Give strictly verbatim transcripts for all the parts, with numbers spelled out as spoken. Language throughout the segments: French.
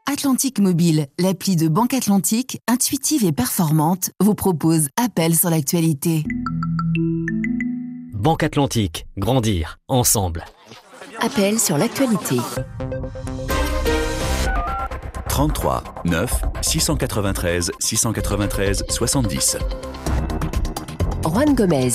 Atlantique Mobile, l'appli de Banque Atlantique, intuitive et performante, vous propose Appel sur l'actualité. Banque Atlantique, grandir ensemble. Appel sur l'actualité. trente-trois neuf six cent quatre-vingt-treize six cent quatre-vingt-treize soixante-dix. Juan Gomez.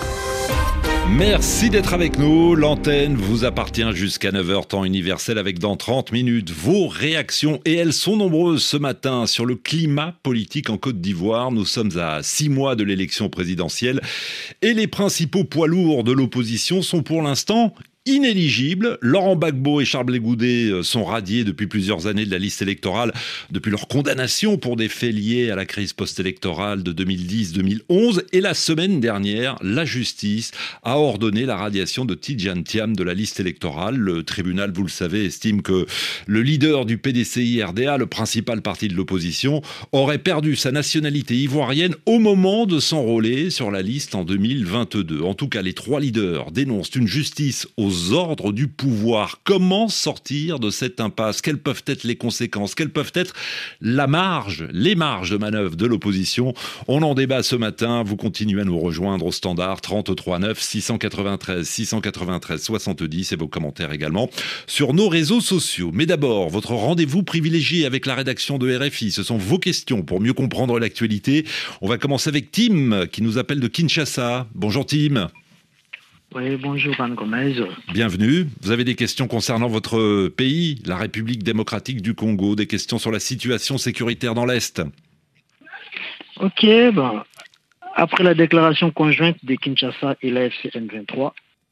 Merci d'être avec nous. L'antenne vous appartient jusqu'à neuf heures, temps universel, avec dans trente minutes vos réactions. Et elles sont nombreuses ce matin sur le climat politique en Côte d'Ivoire. Nous sommes à six mois de l'élection présidentielle et les principaux poids lourds de l'opposition sont pour l'instant inéligibles. Laurent Gbagbo et Charles Blé Goudé sont radiés depuis plusieurs années de la liste électorale, depuis leur condamnation pour des faits liés à la crise post-électorale de deux mille dix deux mille onze. Et la semaine dernière, la justice a ordonné la radiation de Tidjane Thiam de la liste électorale. Le tribunal, vous le savez, estime que le leader du P D C I R D A, le principal parti de l'opposition, aurait perdu sa nationalité ivoirienne au moment de s'enrôler sur la liste en deux mille vingt-deux. En tout cas, les trois leaders dénoncent une justice aux ordres du pouvoir. Comment sortir de cette impasse ? Quelles peuvent être les conséquences ? Quelles peuvent être la marge, les marges de manœuvre de l'opposition ? On en débat ce matin. Vous continuez à nous rejoindre au standard trente-trois neuf six cent quatre-vingt-treize six cent quatre-vingt-treize soixante-dix et vos commentaires également sur nos réseaux sociaux. Mais d'abord, votre rendez-vous privilégié avec la rédaction de R F I. Ce sont vos questions pour mieux comprendre l'actualité. On va commencer avec Tim qui nous appelle de Kinshasa. Bonjour Tim. Oui, bonjour Juan Gomez. Bienvenue. Vous avez des questions concernant votre pays, la République démocratique du Congo, des questions sur la situation sécuritaire dans l'Est. Ok, bon. Après la déclaration conjointe de Kinshasa et la F C M vingt-trois,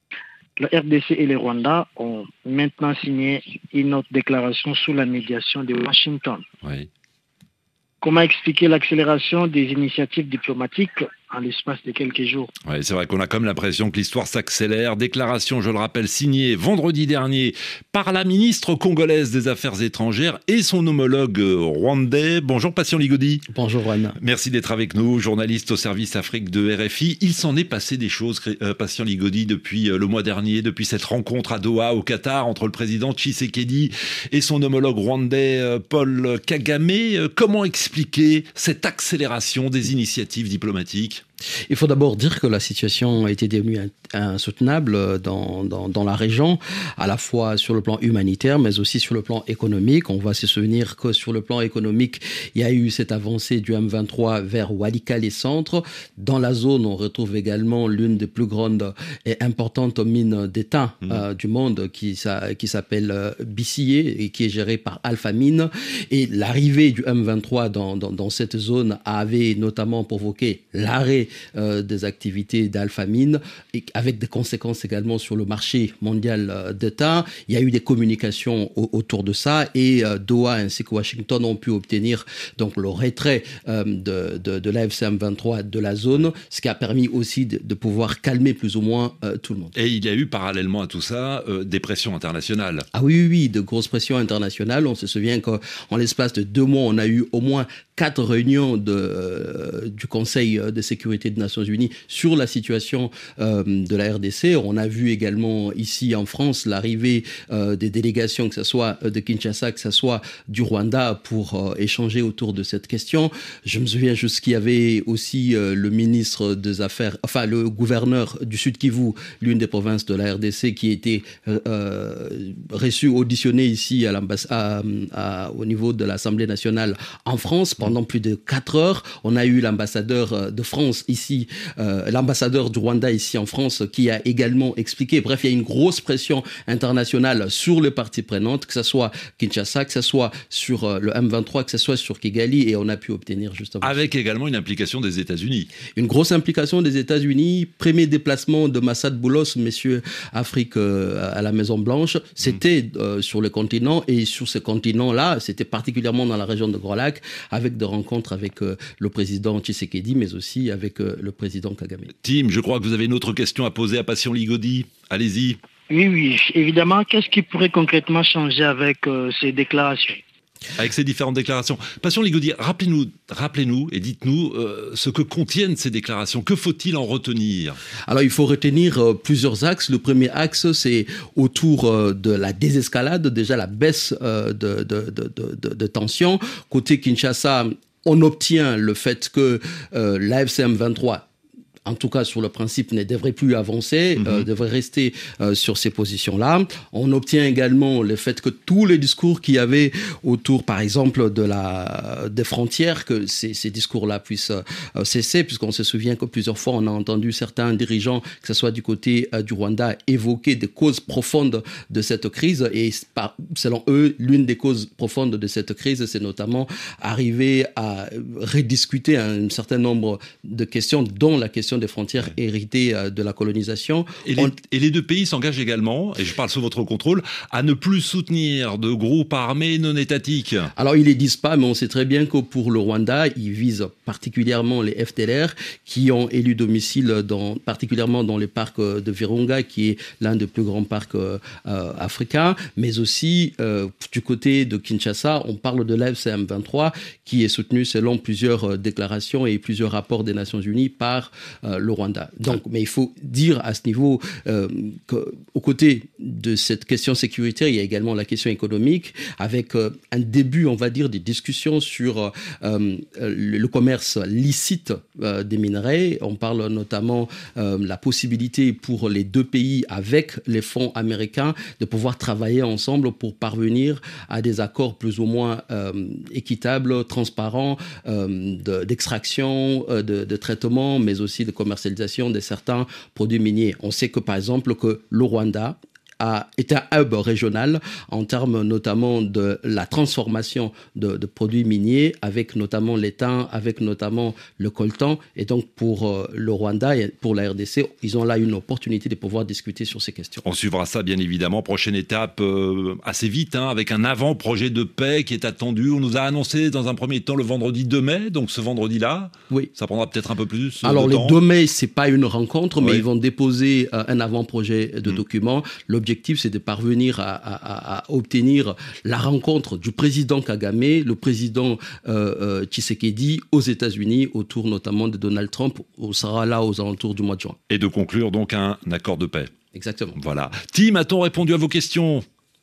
le R D C et le Rwanda ont maintenant signé une autre déclaration sous la médiation de Washington. Oui. Comment expliquer l'accélération des initiatives diplomatiques en l'espace de quelques jours ? Oui, c'est vrai qu'on a comme l'impression que l'histoire s'accélère. Déclaration, je le rappelle, signée vendredi dernier par la ministre congolaise des Affaires étrangères et son homologue rwandais. Bonjour Patient Ligodi. Bonjour Juan. Merci d'être avec nous, journaliste au service Afrique de R F I. Il s'en est passé des choses, euh, Patient Ligodi, depuis le mois dernier, depuis cette rencontre à Doha, au Qatar, entre le président Tshisekedi et son homologue rwandais euh, Paul Kagame. Euh, comment expliquer cette accélération des initiatives diplomatiques ? Il faut d'abord dire que la situation a été devenue insoutenable dans, dans, dans la région, à la fois sur le plan humanitaire, mais aussi sur le plan économique. On va se souvenir que sur le plan économique, il y a eu cette avancée du M vingt-trois vers Walikale et centre. Dans la zone, on retrouve également l'une des plus grandes et importantes mines d'étain mmh. euh, du monde qui, ça, qui s'appelle euh, Bissié et qui est gérée par Alpha Mine. Et l'arrivée du M vingt-trois dans, dans, dans cette zone avait notamment provoqué l'arrêt Euh, des activités d'Alpha Mine, et avec des conséquences également sur le marché mondial euh, d'étain. Il y a eu des communications au- autour de ça et euh, Doha ainsi que Washington ont pu obtenir donc le retrait euh, de, de, de l'A F C M vingt-trois de la zone, ce qui a permis aussi de, de pouvoir calmer plus ou moins euh, tout le monde. Et il y a eu parallèlement à tout ça euh, des pressions internationales. Ah oui, oui, oui, de grosses pressions internationales. On se souvient qu'en l'espace de deux mois, on a eu au moins quatre réunions de, euh, du Conseil de sécurité des Nations Unies sur la situation euh, de la R D C. On a vu également ici en France l'arrivée euh, des délégations, que ce soit de Kinshasa, que ce soit du Rwanda, pour euh, échanger autour de cette question. Je me souviens juste qu'il y avait aussi euh, le ministre des Affaires, enfin le gouverneur du Sud Kivu, l'une des provinces de la R D C, qui était euh, reçu, auditionné ici à à, à, au niveau de l'Assemblée nationale en France pendant plus de quatre heures. On a eu l'ambassadeur de France ici, euh, l'ambassadeur du Rwanda ici en France, qui a également expliqué. Bref, il y a une grosse pression internationale sur les parties prenantes, que ce soit Kinshasa, que ce soit sur euh, le M vingt-trois, que ce soit sur Kigali, et on a pu obtenir justement. Avec également une implication des États-Unis. Une grosse implication des États-Unis. Premier déplacement de Massad Boulos, messieurs Afrique euh, à la Maison Blanche, c'était mmh. euh, sur le continent, et sur ce continent-là, c'était particulièrement dans la région de Grand Lac, avec des rencontres avec euh, le président Tshisekedi, mais aussi avec euh, le président Kagame. Tim, je crois que vous avez une autre question à poser à Patient Ligodi. Allez-y. Oui, oui, évidemment. Qu'est-ce qui pourrait concrètement changer avec euh, ces déclarations ? avec ces différentes déclarations. Passion Ligaudy, rappelez-nous, rappelez-nous et dites-nous euh, ce que contiennent ces déclarations. Que faut-il en retenir ? Alors, il faut retenir euh, plusieurs axes. Le premier axe, c'est autour euh, de la désescalade, déjà la baisse euh, de, de, de, de, de tension. Côté Kinshasa, on obtient le fait que euh, l'A F C M vingt-trois, en tout cas sur le principe, ne devrait plus avancer, mmh. euh, devrait rester euh, sur ces positions-là. On obtient également le fait que tous les discours qu'il y avait autour, par exemple, de la, des frontières, que ces, ces discours-là puissent euh, cesser, puisqu'on se souvient que plusieurs fois, on a entendu certains dirigeants, que ce soit du côté euh, du Rwanda, évoquer des causes profondes de cette crise. Et par, selon eux, l'une des causes profondes de cette crise, c'est notamment arriver à rediscuter un certain nombre de questions, dont la question des frontières héritées de la colonisation. Et les, On... et les deux pays s'engagent également, et je parle sous votre contrôle, à ne plus soutenir de groupes armés non étatiques. Alors, ils ne les disent pas, mais on sait très bien que pour le Rwanda, ils visent particulièrement les F D L R qui ont élu domicile, dans, particulièrement dans le parc de Virunga, qui est l'un des plus grands parcs euh, africains, mais aussi euh, du côté de Kinshasa, on parle de l'A F C M vingt-trois, qui est soutenu selon plusieurs déclarations et plusieurs rapports des Nations Unies par euh, le Rwanda. Donc, mais il faut dire à ce niveau euh, qu'aux côtés de cette question sécuritaire, il y a également la question économique, avec euh, un début, on va dire, des discussions sur euh, le, le commerce licite euh, des minerais. On parle notamment euh, la possibilité pour les deux pays, avec les fonds américains, de pouvoir travailler ensemble pour parvenir à des accords plus ou moins euh, équitables, transparents, euh, de, d'extraction, euh, de, de traitement, mais aussi de commercialisation de certains produits miniers. On sait que, par exemple, que le Rwanda a été un hub régional en termes notamment de la transformation de, de produits miniers, avec notamment l'étain, avec notamment le coltan. Et donc, pour euh, le Rwanda et pour la R D C, ils ont là une opportunité de pouvoir discuter sur ces questions. On suivra ça, bien évidemment. Prochaine étape euh, assez vite, hein, avec un avant-projet de paix qui est attendu. On nous a annoncé dans un premier temps le vendredi deux mai, donc ce vendredi-là. Oui. Ça prendra peut-être un peu plus Alors, de temps. Alors, le deux mai, ce n'est pas une rencontre, mais oui. ils vont déposer euh, un avant-projet de mmh. document. L'objectif, c'est de parvenir à, à, à obtenir la rencontre du président Kagame, le président euh, euh, Tshisekedi aux États-Unis, autour notamment de Donald Trump. On sera là aux alentours du mois de juin. Et de conclure donc un accord de paix. Exactement. Voilà. Tim, a-t-on répondu à vos questions ?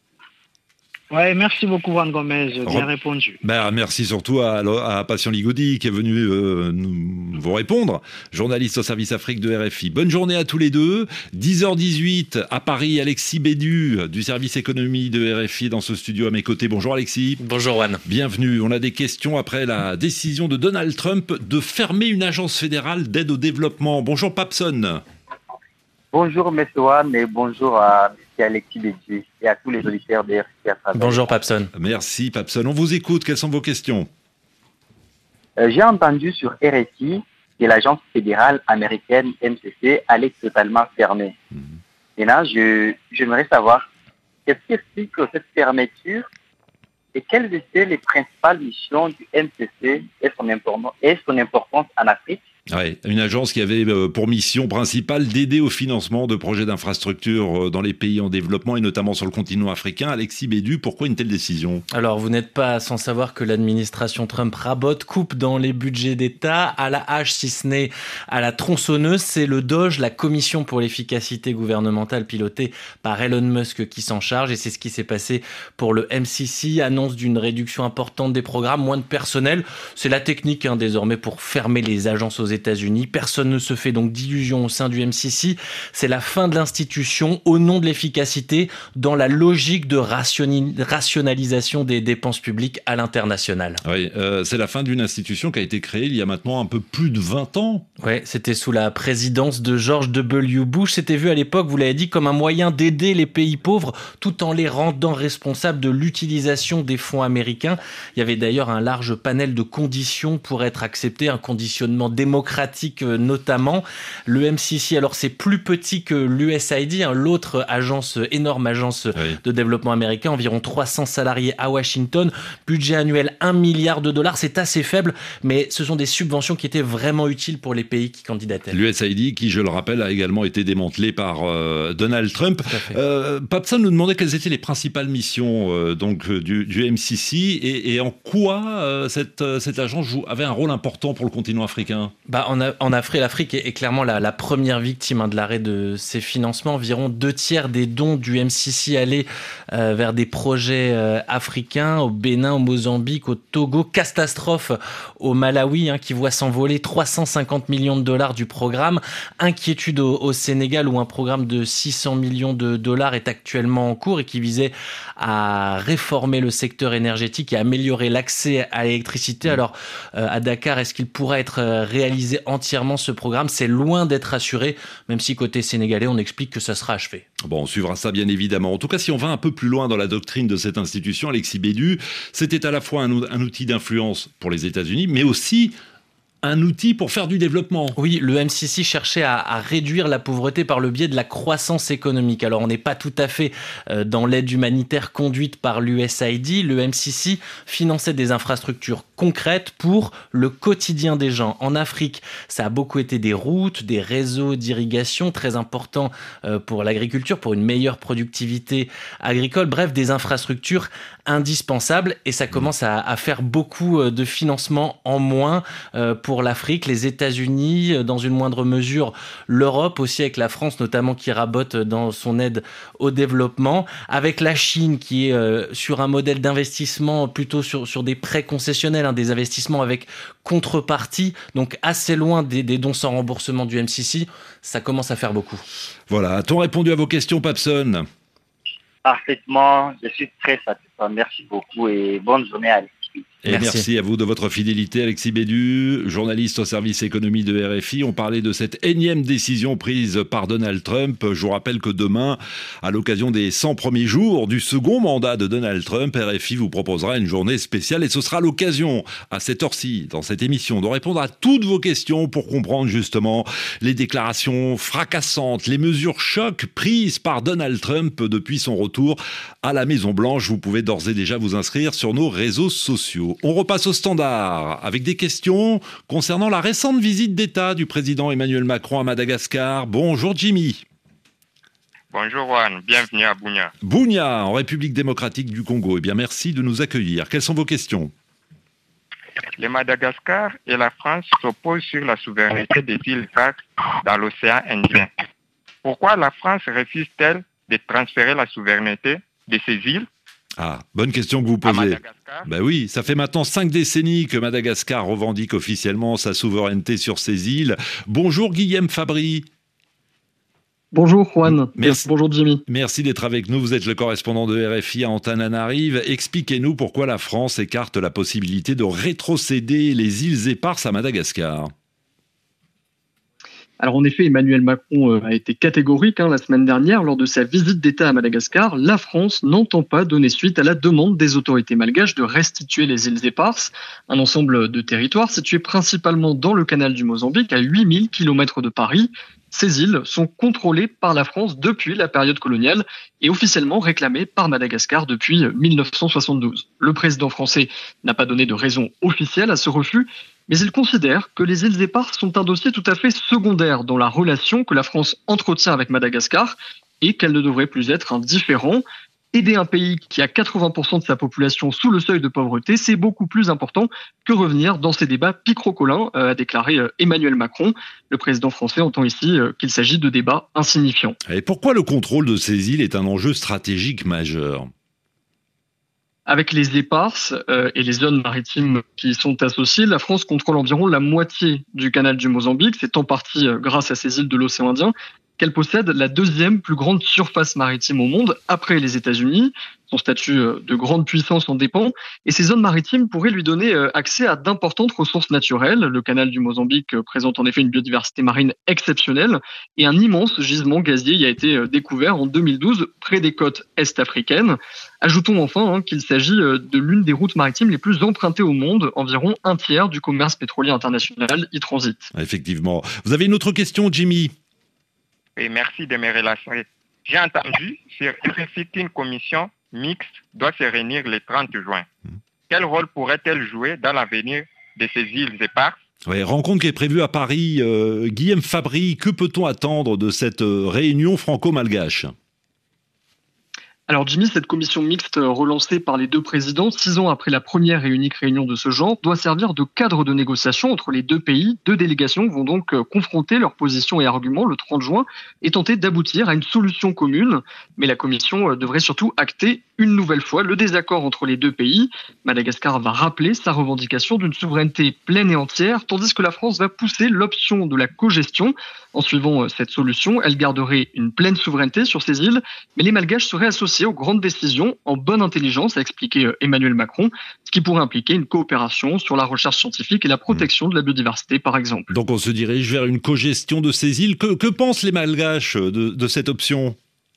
Ouais, merci beaucoup, Juan Gomez. Bien Re- répondu. Ben, merci surtout à, à Passion Ligaudy qui est venu euh, nous, vous répondre, journaliste au service Afrique de R F I. Bonne journée à tous les deux. dix heures dix-huit à Paris, Alexis Bédu du service économie de R F I dans ce studio à mes côtés. Bonjour Alexis. Bonjour Juan. Bienvenue. On a des questions après la décision de Donald Trump de fermer une agence fédérale d'aide au développement. Bonjour Papson. Bonjour M. Juan et bonjour à M. Alexis Bédu et à tous les auditeurs de R F I. Bonjour Papson. Merci Papson. On vous écoute. Quelles sont vos questions ? euh, J'ai entendu sur R F I que l'agence fédérale américaine M C C allait totalement fermer. Mmh. Et là, je, j'aimerais savoir qu'est-ce qui explique cette fermeture et quelles étaient les principales missions du M C C et son, import- et son importance en Afrique. Ouais, une agence qui avait pour mission principale d'aider au financement de projets d'infrastructures dans les pays en développement et notamment sur le continent africain. Alexis Bédu, pourquoi une telle décision ? Alors, vous n'êtes pas sans savoir que l'administration Trump rabote, coupe dans les budgets d'État, à la hache si ce n'est à la tronçonneuse. C'est le D O G, la Commission pour l'efficacité gouvernementale pilotée par Elon Musk qui s'en charge. Et c'est ce qui s'est passé pour le M C C. Annonce d'une réduction importante des programmes, moins de personnel. C'est la technique hein, désormais pour fermer les agences aux États-Unis. Personne ne se fait donc d'illusions au sein du M C C. C'est la fin de l'institution au nom de l'efficacité dans la logique de rationi- rationalisation des dépenses publiques à l'international. Oui, euh, c'est la fin d'une institution qui a été créée il y a maintenant un peu plus de vingt ans. Oui, c'était sous la présidence de George W. Bush. C'était vu à l'époque, vous l'avez dit, comme un moyen d'aider les pays pauvres tout en les rendant responsables de l'utilisation des fonds américains. Il y avait d'ailleurs un large panel de conditions pour être accepté, un conditionnement démocratique démocratique notamment. Le M C C, alors c'est plus petit que l'U S A I D, hein, l'autre agence, énorme agence oui. de développement américain, environ trois cents salariés à Washington, budget annuel un milliard de dollars, c'est assez faible, mais ce sont des subventions qui étaient vraiment utiles pour les pays qui candidataient. L'U S A I D, qui je le rappelle, a également été démantelé par euh, Donald Trump. Euh, Papson nous demandait quelles étaient les principales missions euh, donc, du, du M C C et, et en quoi euh, cette, cette agence joue, avait un rôle important pour le continent africain. Bah, en, a, en Afrique, l'Afrique est, est clairement la, la première victime hein, de l'arrêt de ces financements. Environ deux tiers des dons du M C C allaient euh, vers des projets euh, africains, au Bénin, au Mozambique, au Togo. Catastrophe au Malawi hein, qui voit s'envoler trois cent cinquante millions de dollars du programme. Inquiétude au, au Sénégal où un programme de six cents millions de dollars est actuellement en cours et qui visait à réformer le secteur énergétique et améliorer l'accès à l'électricité. Alors, euh, à Dakar, est-ce qu'il pourra être réalisé entièrement ce programme ? C'est loin d'être assuré, même si côté sénégalais, on explique que ça sera achevé. Bon, on suivra ça bien évidemment. En tout cas, si on va un peu plus loin dans la doctrine de cette institution, Alexis Bédu, c'était à la fois un, un outil d'influence pour les États-Unis, mais aussi un outil pour faire du développement. Oui, le M C C cherchait à, à réduire la pauvreté par le biais de la croissance économique. Alors, on n'est pas tout à fait euh, dans l'aide humanitaire conduite par l'U S A I D. Le M C C finançait des infrastructures concrètes pour le quotidien des gens. En Afrique, ça a beaucoup été des routes, des réseaux d'irrigation très importants euh, pour l'agriculture, pour une meilleure productivité agricole. Bref, des infrastructures indispensables. Et ça commence à, à faire beaucoup de financement en moins euh, pour Pour l'Afrique, les États-Unis, dans une moindre mesure l'Europe aussi, avec la France notamment qui rabote dans son aide au développement, avec la Chine qui est euh, sur un modèle d'investissement plutôt sur, sur des prêts concessionnels, hein, des investissements avec contrepartie, donc assez loin des, des dons sans remboursement du M C C, ça commence à faire beaucoup. Voilà, a-t-on répondu à vos questions, Papson ? Parfaitement, je suis très satisfait. Merci beaucoup et bonne journée à vous. Et merci. merci à vous de votre fidélité, Alexis Bédu, journaliste au service économie de R F I. On parlait de cette énième décision prise par Donald Trump. Je vous rappelle que demain, à l'occasion des cent premiers jours du second mandat de Donald Trump, R F I vous proposera une journée spéciale et ce sera l'occasion, à cette heure-ci, dans cette émission, de répondre à toutes vos questions pour comprendre justement les déclarations fracassantes, les mesures chocs prises par Donald Trump depuis son retour à la Maison-Blanche. Vous pouvez d'ores et déjà vous inscrire sur nos réseaux sociaux. On repasse au standard avec des questions concernant la récente visite d'État du président Emmanuel Macron à Madagascar. Bonjour Jimmy. Bonjour Juan, bienvenue à Bunia. Bunia, en République démocratique du Congo. Eh bien, merci de nous accueillir. Quelles sont vos questions ? Le Madagascar et la France s'opposent sur la souveraineté des îles Grèces dans l'océan Indien. Pourquoi la France refuse-t-elle de transférer la souveraineté de ces îles ? Ah, bonne question que vous posez. Ben oui, ça fait maintenant cinq décennies que Madagascar revendique officiellement sa souveraineté sur ces îles. Bonjour Guillaume Fabry. Bonjour Juan. Merci. Bonjour Jimmy. Merci d'être avec nous. Vous êtes le correspondant de R F I à Antananarive. Expliquez-nous pourquoi la France écarte la possibilité de rétrocéder les îles éparses à Madagascar. Alors en effet, Emmanuel Macron a été catégorique hein, la semaine dernière lors de sa visite d'État à Madagascar. La France n'entend pas donner suite à la demande des autorités malgaches de restituer les îles éparses, un ensemble de territoires situés principalement dans le canal du Mozambique, à huit mille kilomètres de Paris. Ces îles sont contrôlées par la France depuis la période coloniale et officiellement réclamées par Madagascar depuis mille neuf cent soixante-douze. Le président français n'a pas donné de raison officielle à ce refus, mais il considère que les îles éparses sont un dossier tout à fait secondaire dans la relation que la France entretient avec Madagascar et qu'elle ne devrait plus être un différend. Aider un pays qui a quatre-vingts pour cent de sa population sous le seuil de pauvreté, c'est beaucoup plus important que revenir dans ces débats picrocolins, euh, a déclaré euh, Emmanuel Macron. Le président français entend ici euh, qu'il s'agit de débats insignifiants. Et pourquoi le contrôle de ces îles est un enjeu stratégique majeur ? Avec les éparses euh, et les zones maritimes qui y sont associées, la France contrôle environ la moitié du canal du Mozambique. C'est en partie euh, grâce à ces îles de l'océan Indien. qu'elle possède la deuxième plus grande surface maritime au monde, après les États-Unis. Son statut de grande puissance en dépend. Et ces zones maritimes pourraient lui donner accès à d'importantes ressources naturelles. Le canal du Mozambique présente en effet une biodiversité marine exceptionnelle. Et un immense gisement gazier y a été découvert en deux mille douze, près des côtes est-africaines. Ajoutons enfin hein, qu'il s'agit de l'une des routes maritimes les plus empruntées au monde. Environ un tiers du commerce pétrolier international y transite. Effectivement. Vous avez une autre question, Jimmy ? Et merci de me relancer. J'ai entendu sur R F I qu'une commission mixte doit se réunir le trente juin. Mmh. Quel rôle pourrait-elle jouer dans l'avenir de ces îles éparses ? Oui, rencontre qui est prévue à Paris. Euh, Guillaume Fabry, que peut-on attendre de cette euh, réunion franco-malgache ? Alors Jimmy, cette commission mixte relancée par les deux présidents, six ans après la première et unique réunion de ce genre, doit servir de cadre de négociation entre les deux pays. Deux délégations vont donc confronter leurs positions et arguments le trente juin et tenter d'aboutir à une solution commune. Mais la commission devrait surtout acter une nouvelle fois le désaccord entre les deux pays. Madagascar va rappeler sa revendication d'une souveraineté pleine et entière, tandis que la France va pousser l'option de la cogestion. En suivant cette solution, elle garderait une pleine souveraineté sur ces îles, mais les Malgaches seraient associés aux grandes décisions en bonne intelligence, a expliqué Emmanuel Macron, ce qui pourrait impliquer une coopération sur la recherche scientifique et la protection de la biodiversité, par exemple. Donc on se dirige vers une cogestion de ces îles. Que, que pensent les Malgaches de, de cette option ?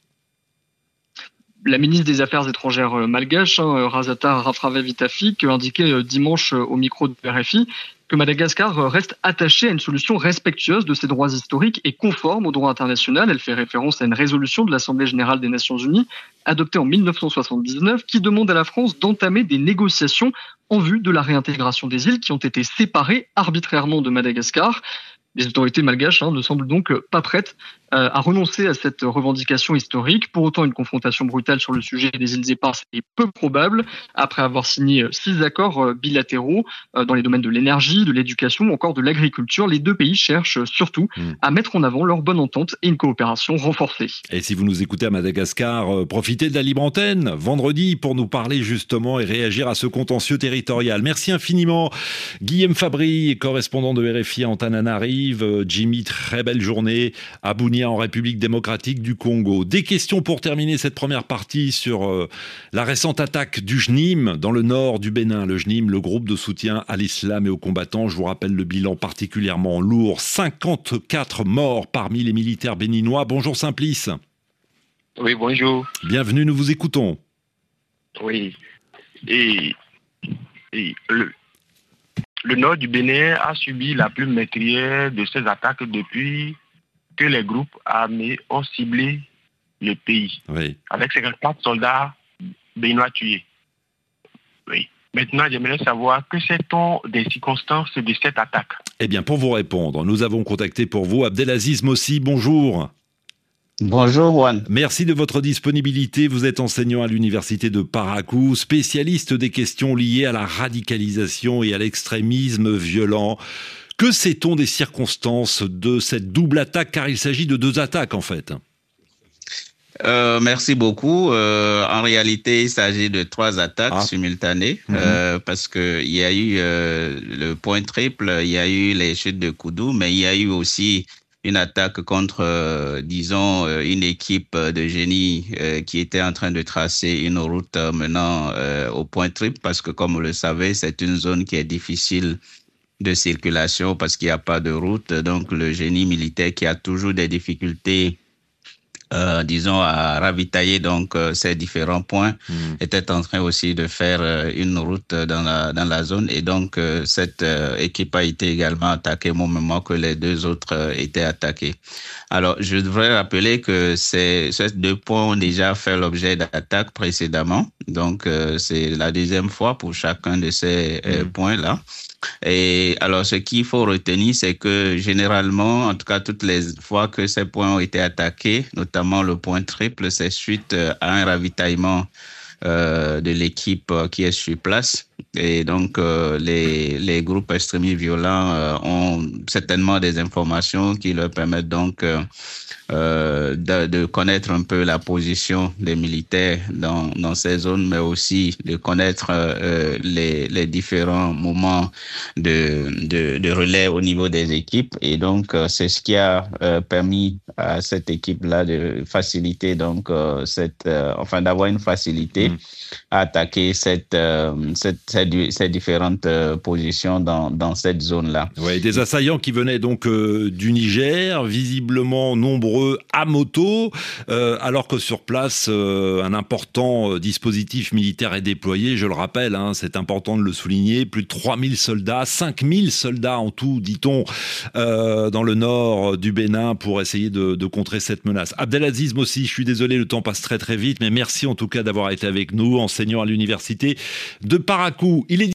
La ministre des Affaires étrangères malgache, hein, Razata Rafravavitafik, indiquait dimanche au micro de R F I que Madagascar reste attaché à une solution respectueuse de ses droits historiques et conforme au droit international. Elle fait référence à une résolution de l'Assemblée générale des Nations unies adoptée en mille neuf cent soixante-dix-neuf qui demande à la France d'entamer des négociations en vue de la réintégration des îles qui ont été séparées arbitrairement de Madagascar. Les autorités malgaches hein, ne semblent donc pas prêtes euh, à renoncer à cette revendication historique. Pour autant, une confrontation brutale sur le sujet des îles éparses est peu probable. Après avoir signé six accords euh, bilatéraux euh, dans les domaines de l'énergie, de l'éducation ou encore de l'agriculture, les deux pays cherchent surtout mmh. à mettre en avant leur bonne entente et une coopération renforcée. Et si vous nous écoutez à Madagascar, euh, profitez de la libre antenne vendredi pour nous parler justement et réagir à ce contentieux territorial. Merci infiniment Guillaume Fabry, correspondant de R F I à Antananarive. Jimmy, très belle journée à Bunia en République démocratique du Congo. Des questions pour terminer cette première partie sur euh, la récente attaque du J N I M dans le nord du Bénin. Le J N I M, le groupe de soutien à l'islam et aux combattants. Je vous rappelle le bilan particulièrement lourd. cinquante-quatre morts parmi les militaires béninois. Bonjour Simplice. Oui, bonjour. Bienvenue, nous vous écoutons. Oui. Et, et le... Le nord du Bénin a subi la plus meurtrière de ces attaques depuis que les groupes armés ont ciblé le pays. Oui. Avec cinquante-quatre soldats béninois tués. Oui. Maintenant, j'aimerais savoir que sait-on des circonstances de cette attaque ? Eh bien, pour vous répondre, nous avons contacté pour vous Abdelaziz Mossi. Bonjour. Bonjour Juan. Merci de votre disponibilité. Vous êtes enseignant à l'université de Parakou, spécialiste des questions liées à la radicalisation et à l'extrémisme violent. Que sait-on des circonstances de cette double attaque, car il s'agit de deux attaques en fait ? Euh, merci beaucoup. Euh, en réalité, il s'agit de trois attaques ah. simultanées mmh. euh, parce que il y a eu euh, le point triple, il y a eu les chutes de Koudou, mais il y a eu aussi une attaque contre, euh, disons, euh, une équipe de génie euh, qui était en train de tracer une route menant euh, au point triple parce que, comme vous le savez, c'est une zone qui est difficile de circulation parce qu'il n'y a pas de route. Donc, le génie militaire qui a toujours des difficultés Euh, disons, à ravitailler donc euh, ces différents points, mmh. était en train aussi de faire euh, une route dans la dans la zone et donc euh, cette euh, équipe a été également attaquée au même moment que les deux autres euh, étaient attaqués. Alors, je devrais rappeler que ces, ces deux points ont déjà fait l'objet d'attaques précédemment, donc euh, c'est la deuxième fois pour chacun de ces euh, mmh. points-là. Et alors, ce qu'il faut retenir, c'est que généralement, en tout cas toutes les fois que ces points ont été attaqués, notamment le point triple, c'est suite à un ravitaillement euh, de l'équipe qui est sur place. Et donc, euh, les, les groupes extrémistes violents euh, ont certainement des informations qui leur permettent donc euh, euh, de, de connaître un peu la position des militaires dans, dans ces zones, mais aussi de connaître euh, les, les différents moments de, de, de relais au niveau des équipes. Et donc, euh, c'est ce qui a euh, permis à cette équipe-là de faciliter, donc, euh, cette, euh, enfin, d'avoir une facilité mmh. à attaquer cette, euh, cette, cette, ces différentes euh, positions dans, dans cette zone-là. Ouais, des assaillants qui venaient donc euh, du Niger, visiblement nombreux à moto, euh, alors que sur place, euh, un important euh, dispositif militaire est déployé. Je le rappelle, hein, c'est important de le souligner, plus de trois mille soldats, cinq mille soldats en tout, dit-on, euh, dans le nord du Bénin pour essayer de, de contrer cette menace. Abdelaziz Mossi, je suis désolé, le temps passe très très vite, mais merci en tout cas d'avoir été avec nous, enseignant à l'université de Parakou. Il est